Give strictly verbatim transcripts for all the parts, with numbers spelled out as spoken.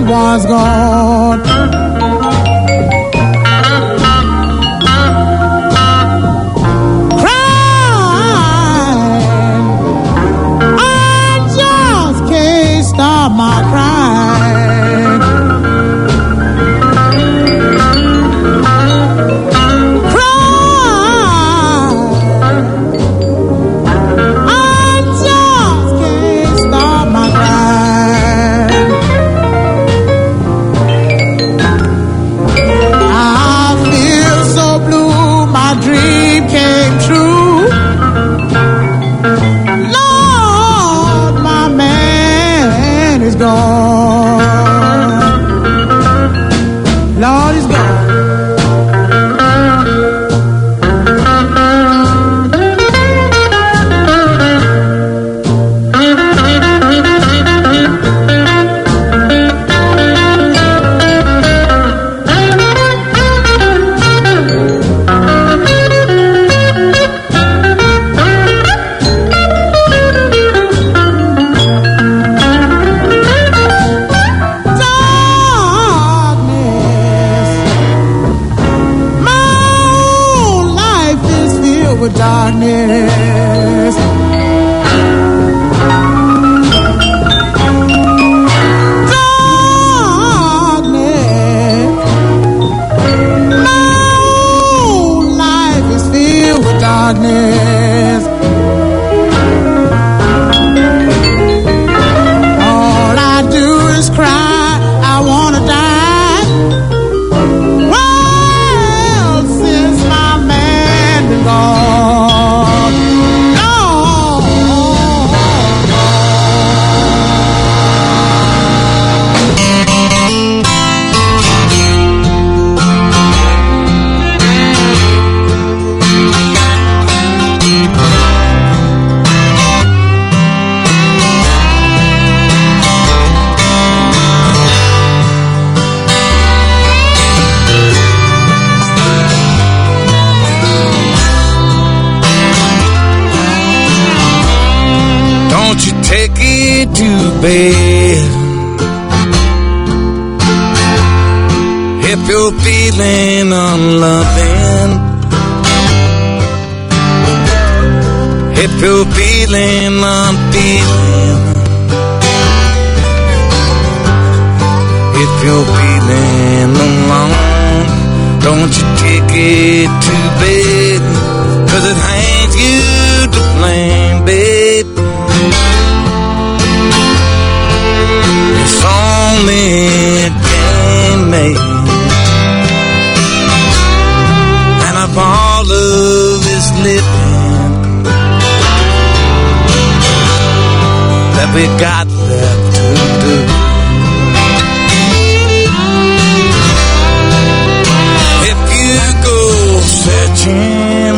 was gone. My crying, crying, I just can't stop my crying. I feel so blue, my dream came true. Lord, my man is gone. Lord is gone. Darkness, darkness, my whole life is filled with darkness. All I do is cry, I wanna die. Well, since my man been gone. Take it to bed if you're feeling unloving, if you're feeling unfeeling, if you're feeling alone, don't you take it to bed, 'cause it ain't you to blame, babe. It's only a game made, and of all of this living that we got left to do. If you go searching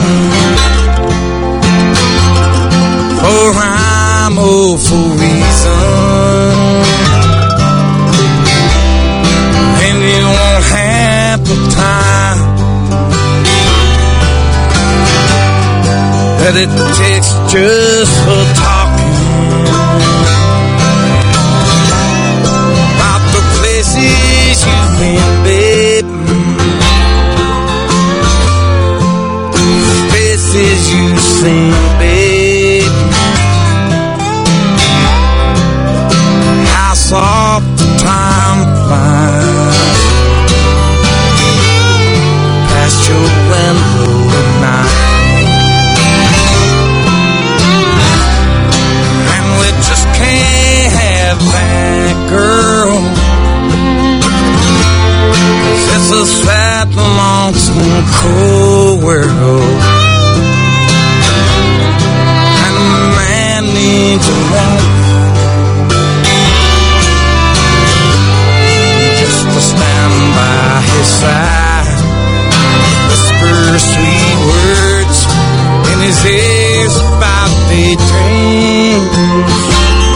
for rhyme or for reason, that it takes just for talking about the places you've been, babe, the faces you've seen, babe, how soft the time flies past your window at night. That girl, 'cause it's a sad, lonesome, cold world, and a man needs a woman just to stand by his side, whisper sweet words in his ears about daydreams,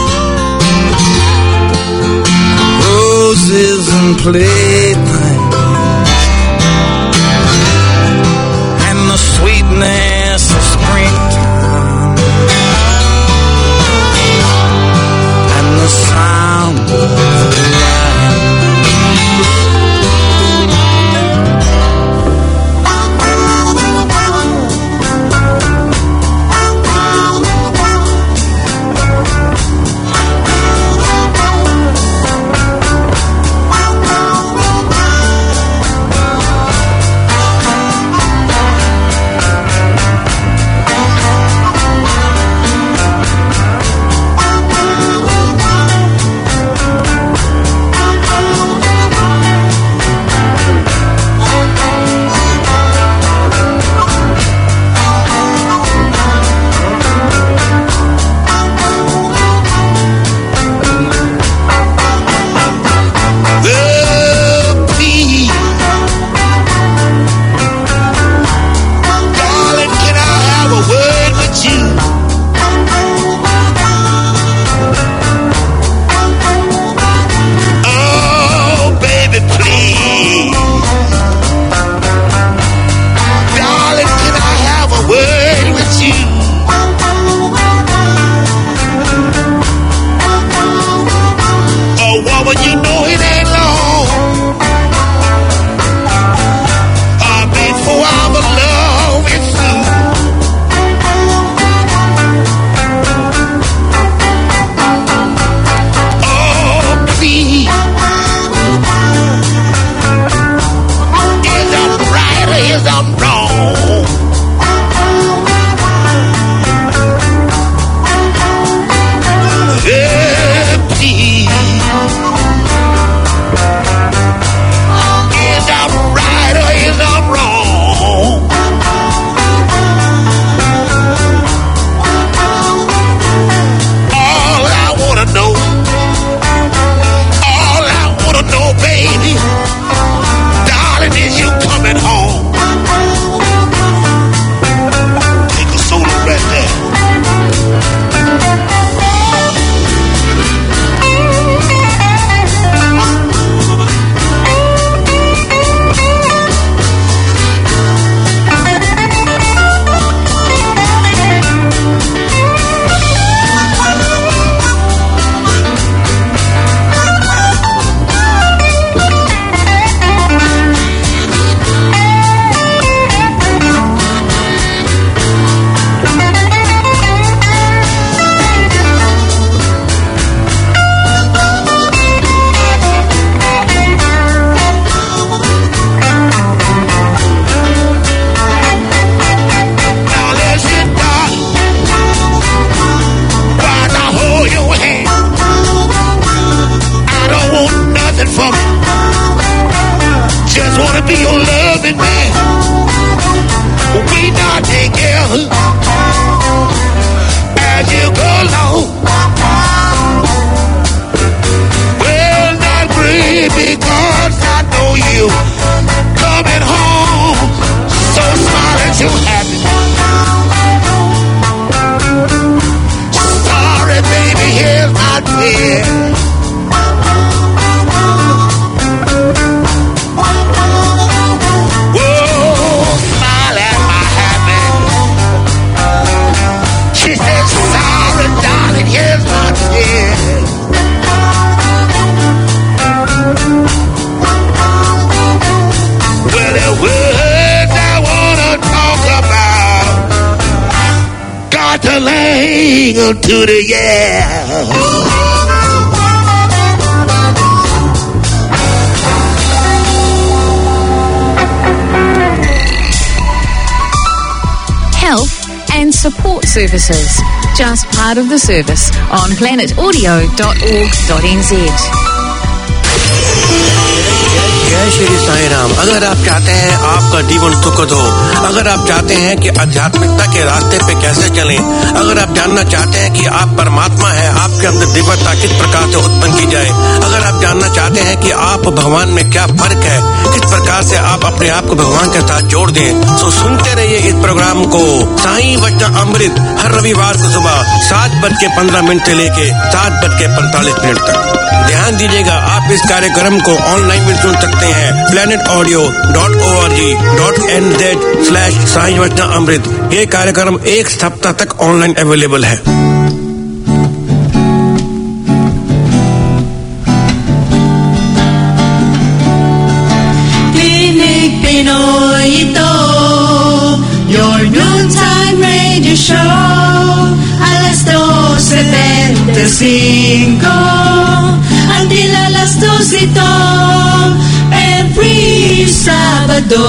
roses and playthings, and the sweetness of springtime, and the sound of the rain. feel loving me. We not together as you go along. Well, not great because I know you coming home so smiling, so happy. Sorry, baby, here's my tears. To the yeah. Health and support services. Just part of the service on planet audio dot org dot n z. जय श्री साईं राम। अगर आप चाहते हैं आपका जीवन सुखद हो, अगर आप चाहते हैं कि आध्यात्मिकता के रास्ते पे कैसे चलें, अगर आप जानना चाहते हैं कि आप परमात्मा है, आपके अंदर दिव्यता किस प्रकार से उत्पन्न की जाए, अगर आप जानना चाहते हैं कि आप भगवान में क्या फर्क है, किस प्रकार से आप अपने आप को भगवान के साथ जोड़ दें, तो सुनते रहिए इस प्रोग्राम को साईं वचन अमृत हर रविवार को सुबह सात बज के पंद्रह मिनट से लेके सात बज के पैंतालीस मिनट तक। ध्यान दीजिएगा, आप इस कार्यक्रम को ऑनलाइन भी सुन सकते हैं planet audio dot org dot n z slash Sai वचन अमृत। ये कार्यक्रम एक सप्ताह तक ऑनलाइन अवेलेबल है। Clinic Pinoy ito, your noontime radio show, alas dos setenta y cinco, until alas dos ito, every Sabado,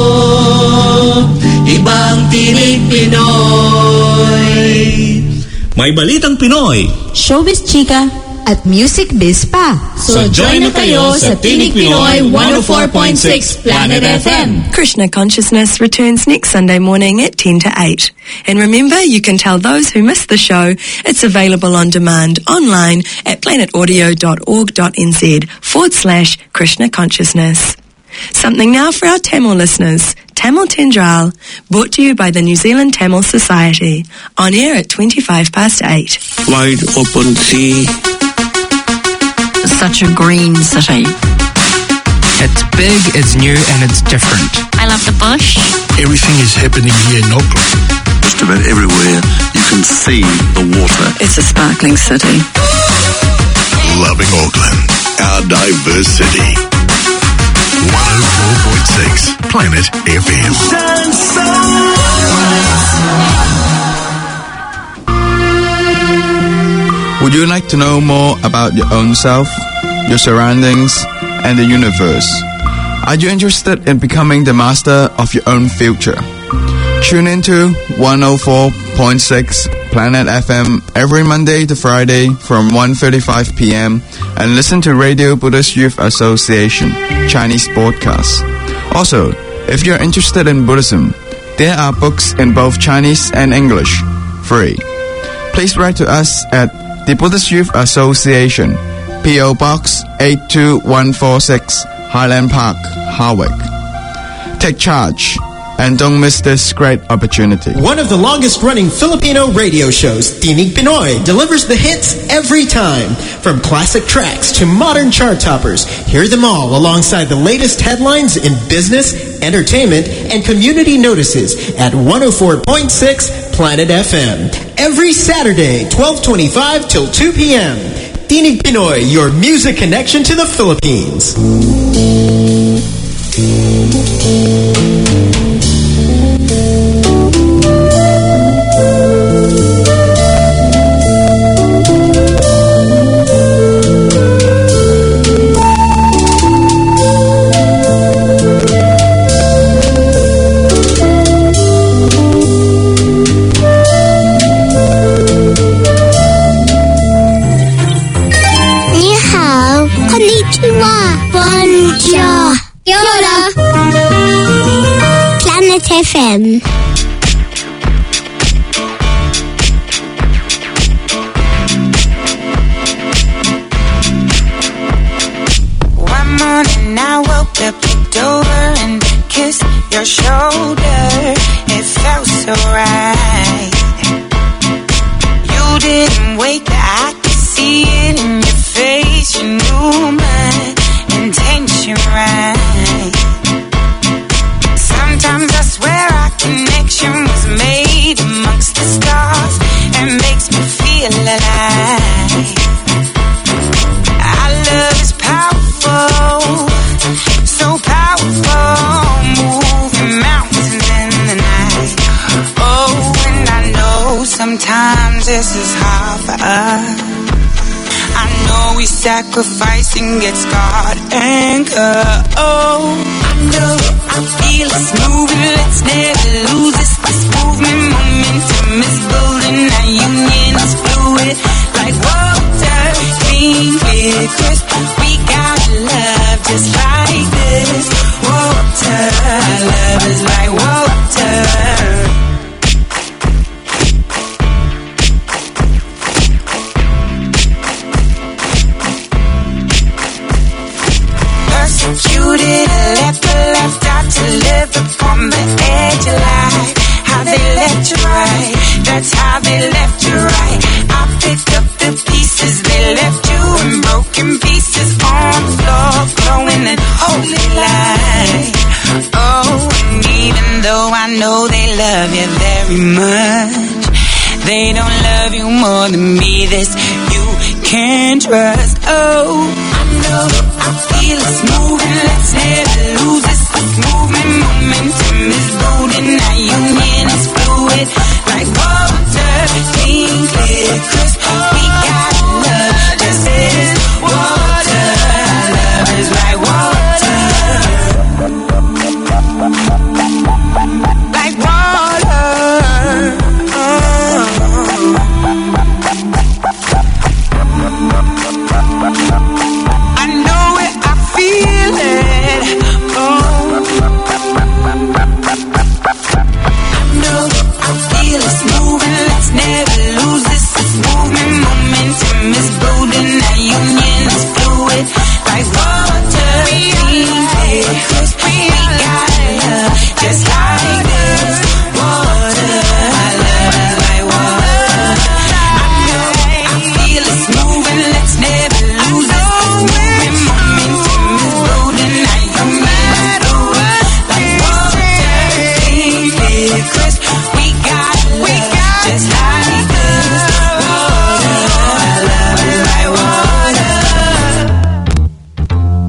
ibang Tinig Pinoy. May balitang Pinoy, showbiz chika, at music biz pa. So join na kayo sa Tinig Pinoy one oh four point six Planet F M. Krishna Consciousness returns next Sunday morning at ten to eight. And remember, you can tell those who missed the show it's available on demand online at planet audio dot org dot n z forward slash Krishna Consciousness. Something now for our Tamil listeners. Tamil Tendral, brought to you by the New Zealand Tamil Society. On air at twenty-five past eight. Wide open sea. Such a green city. It's big, it's new, and it's different. I love the bush. Everything is happening here in Auckland. Just about everywhere you can see the water. It's a sparkling city. Loving Auckland, our diverse city. one oh four point six Planet F M. Would you like to know more about your own self, your surroundings, and the universe? Are you interested in becoming the master of your own future? Tune into one oh four point six Planet F M every Monday to Friday from one thirty-five p.m. and listen to Radio Buddhist Youth Association Chinese podcasts. Also, if you're interested in Buddhism, there are books in both Chinese and English, free. Please write to us at the Buddhist Youth Association, P O Box eight two one four six, Highland Park, Harwick. Take charge and don't miss this great opportunity. One of the longest-running Filipino radio shows, Tinig Pinoy, delivers the hits every time. From classic tracks to modern chart toppers, hear them all alongside the latest headlines in business, entertainment, and community notices at one oh four point six Planet F M. Every Saturday, twelve twenty-five till two p.m. Tinig Pinoy, your music connection to the Philippines. Konnichiwa. Bonjour. Yola. F M. One morning I woke up, looked over and kissed your shoulder. It felt so right. You didn't wait, I could see it in your face. You knew my intention right. Sometimes I swear our connection was made amongst the stars and makes me feel alive. Our love is powerful, so powerful, moving mountains in the night. Oh, and I know sometimes this is hard for us. I know we sacrifice and get scarred and cut. Oh, I know, I feel it's moving. Let's never lose this. This movement, momentum is building. Our union is fluid, like water, clean, clear, crisp. We got love just like this. Water, love is like water. Persecuted, left, left out to live upon the edge of life. How they left you right, that's how they left you right. I picked up the pieces, they left you in broken pieces on the floor, glowing in holy light. Oh, and even though I know they love you very much, they don't love you more than me. This you can trust. Oh, I know, I feel it's moving. Let's never lose this. This movement, momentum is building. Our union is fluid, like water, clean, clear, crisp. We got love, just this water. Love is like water, like water. I know it, I feel it. Oh, I know, I feel it's moving. Let's never lose this. This movement, momentum is building. Our union is fluid, like water. Clean, clear, crisp. We got love, just like this. Water, love is like water. I know, I feel it's moving. Let's never lose this. This movement, momentum is building. Our union is fluid, like water. Clean, clear, crisp. We got love, just like this. Water, love is like water.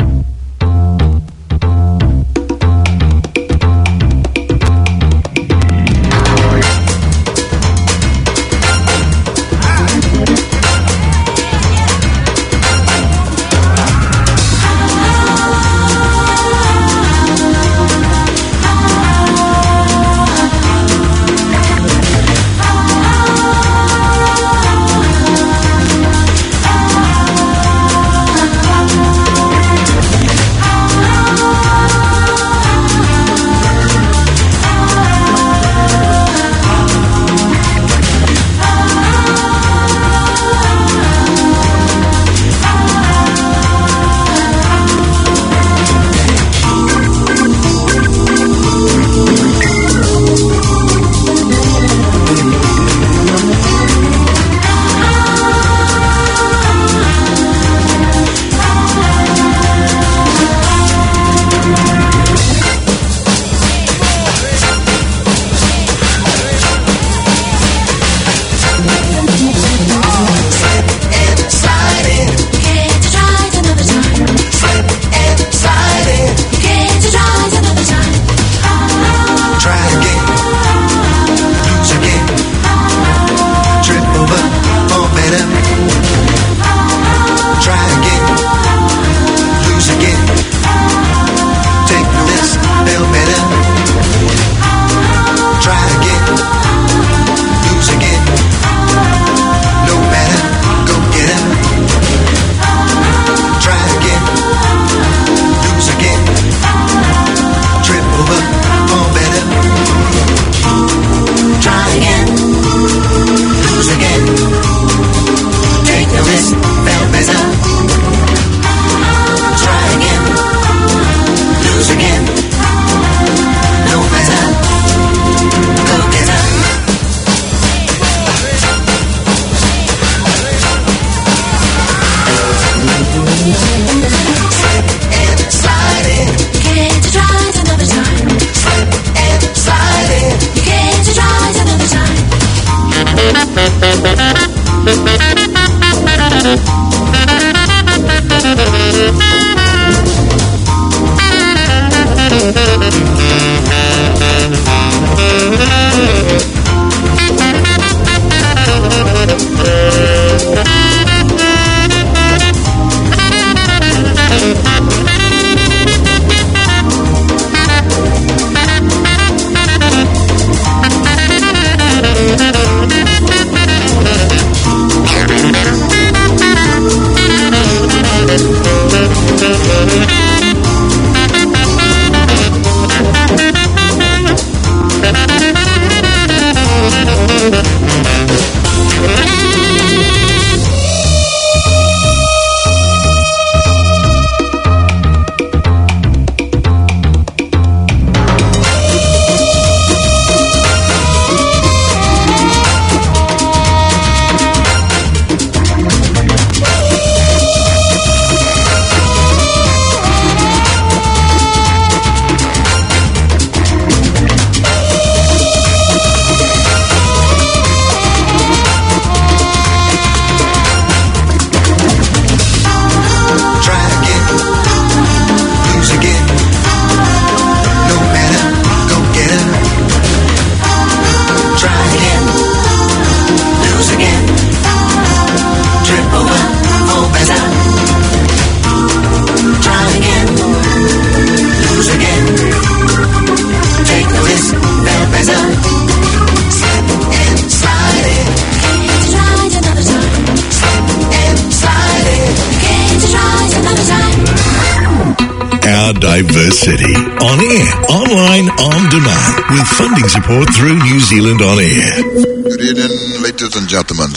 Diversity. On air, online, on demand, with funding support through New Zealand On Air. Good evening, ladies and gentlemen.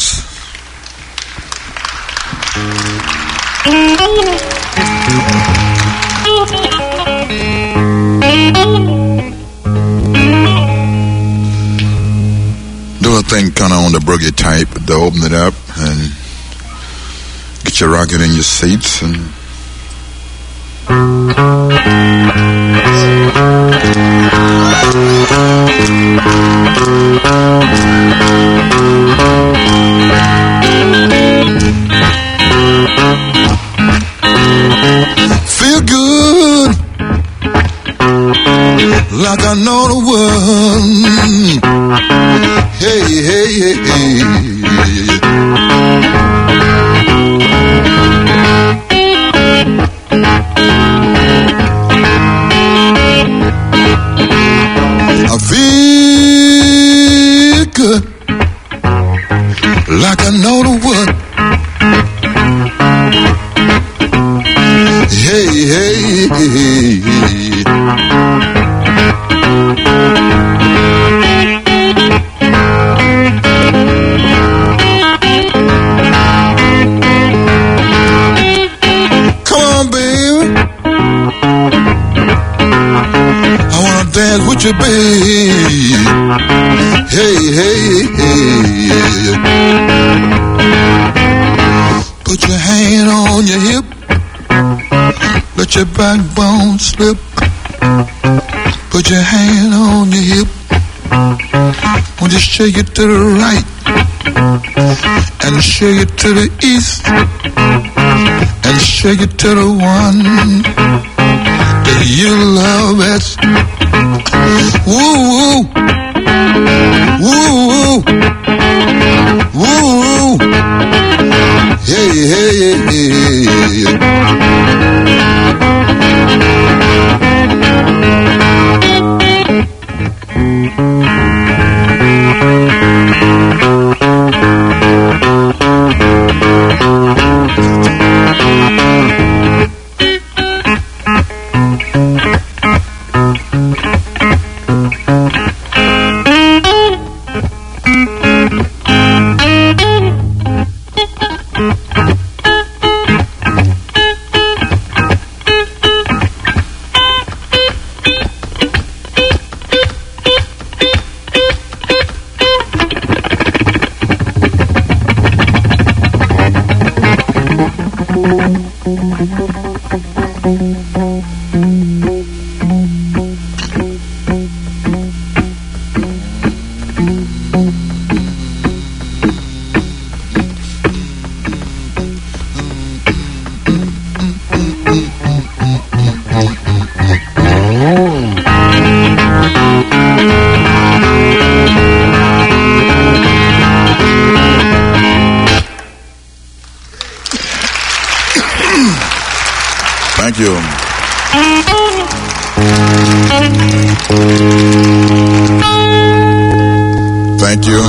Do a thing kind of on the boogie type, to open it up and get you rocking in your seats and feel good like I know the world. Hey, hey, hey, hey. I feel good like I know the word. Hey, hey, hey, hey. Come on, baby, I wanna dance with you, babe. Hey, hey, hey. Put your hand on your hip, let your backbone slip. Put your hand on your hip, won't you shake it to the right and shake it to the east and shake it to the one that you love best. Woo, woo, woo, woo. Hey, hey, hey, hey. Thank you. Thank you.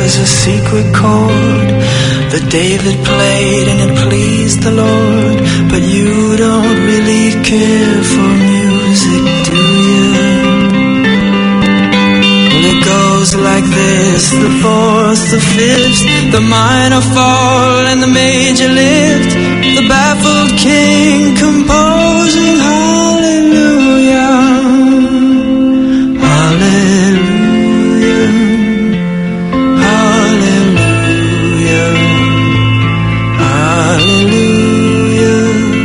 was a secret chord that David played and it pleased the Lord. But you don't really care for music, do you? Well, it goes like this: the fourth, the fifth, the minor fall and the major lift, the baffled king composing hallelujah, hallelujah, hallelujah, hallelujah,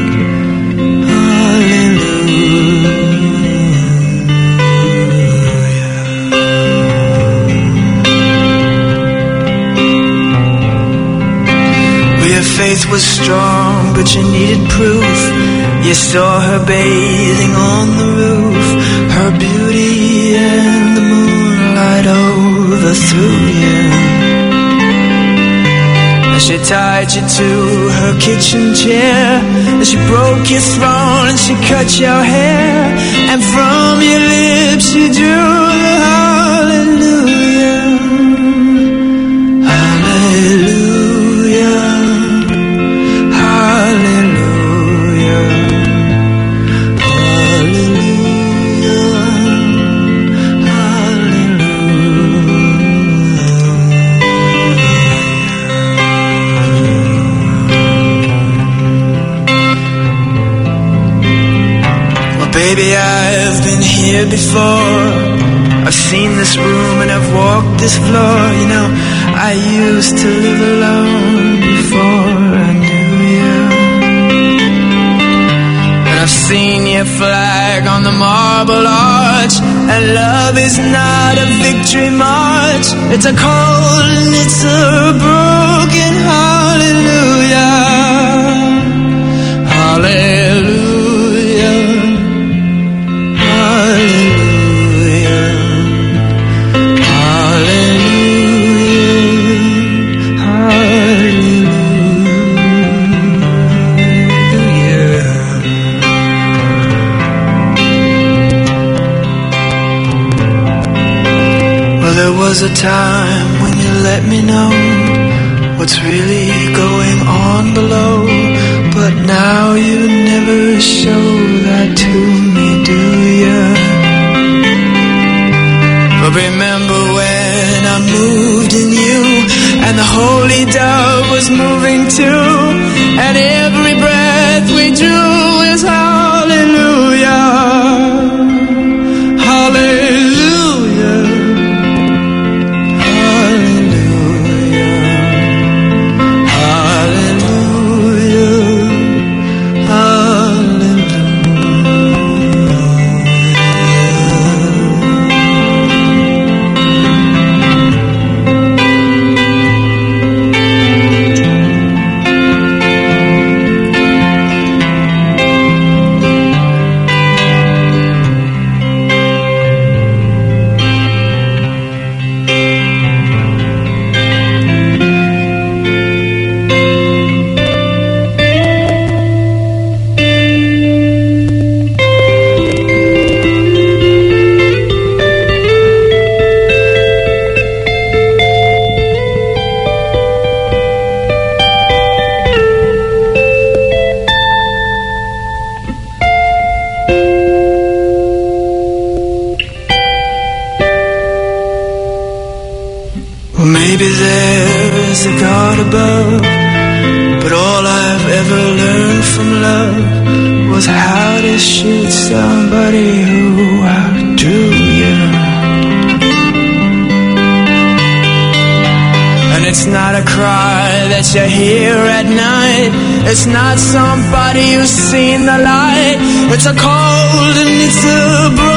hallelujah. Well, your faith was strong, but you needed proof. You saw her bathing on the roof, her beauty and the moonlight overthrew you. And she tied you to her kitchen chair, and she broke your throne and she cut your hair, and from your lips she drew the hallelujah, hallelujah, hallelujah, baby, I've been here before. I've seen this room and I've walked this floor. You know, I used to live alone before I knew you. And I've seen your flag on the marble arch, and love is not a victory march. It's a cold and it's a broken hallelujah, hallelujah. Was a time when you let me know what's really going on below, but now you never show that to me, do you? But remember when I moved in you, and the holy dove was moving too, and every breath we drew is hallelujah, hallelujah. Maybe there's a God above, but all I've ever learned from love was how to shoot somebody who outdrew you. And it's not a cry that you hear at night, it's not somebody who's seen the light, it's a cold and it's a broken